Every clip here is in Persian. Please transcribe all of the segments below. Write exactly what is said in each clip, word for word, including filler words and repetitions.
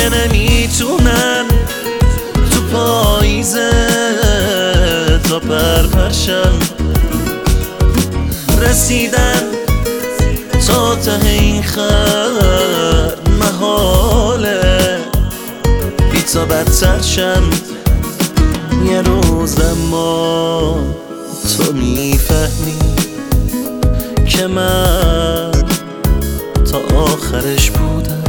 دیگه نمیتونم تو پاییزه تا پرپرشم. رسیدن تا ته این خط محاله، بی تا بدتر شم یه روز. اما تو میفهمی که من تا آخرش بودم.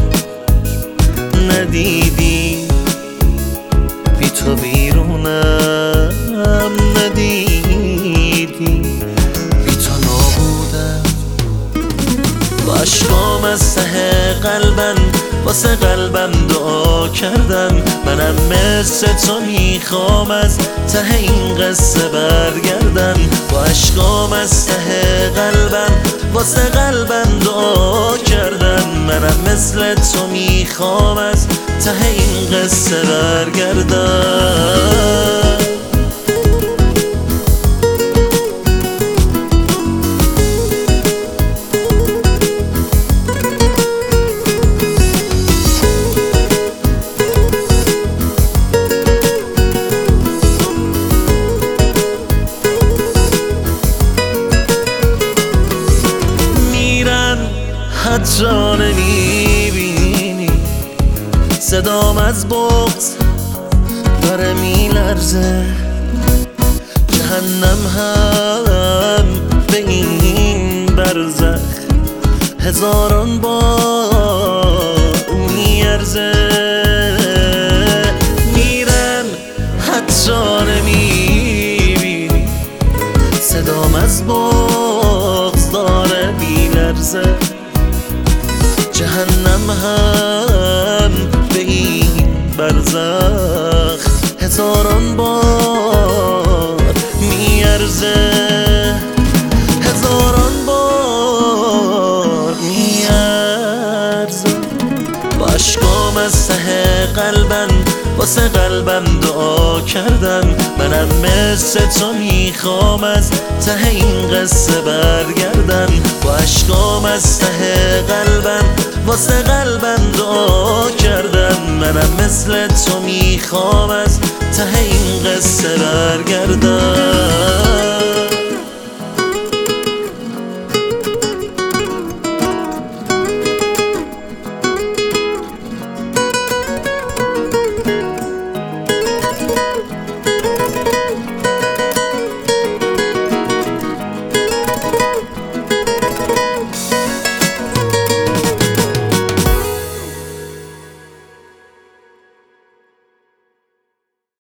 ندیدی بی تو بیرونم، ندیدی بی تو نابودم. با عشقام از ته قلبم واسه قلبم دعا کردم. منم مثل تو میخوام از ته این قصه برگردم. با عشقام از ته قلبم واسه قلبم دعا کردم. منم مثل تو میخوام از ته این قصه برگردم. حتی نمیبینی صدام از بغض داره میلرزه. جهنم هم به این برزخ هزاران بار میارزه. میرم حتی نمیبینی صدام از بغض داره میلرزه. جهنم هم به این برزخ هزاران بار میارزه. هزاران بار میارزه. با عشقام از ته قلبم واسه قلبم دعا کردم. منم مثل تو میخوام از ته این قصه برگردم. با عشقام از ته قلبم واسه قلبم دعا کردم. منم مثل تو میخوام از ته این قصه برگردم.